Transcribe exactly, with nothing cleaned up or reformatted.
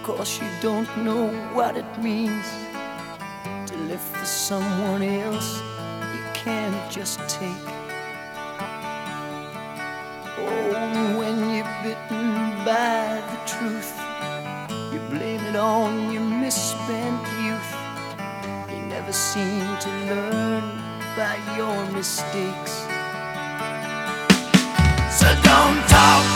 'cause you don't know what it means to live for someone else you can't just take. Oh, when you're bitten by the truth, you blame it on your misspent youth. You never seem to learn by your mistakes. So don't talk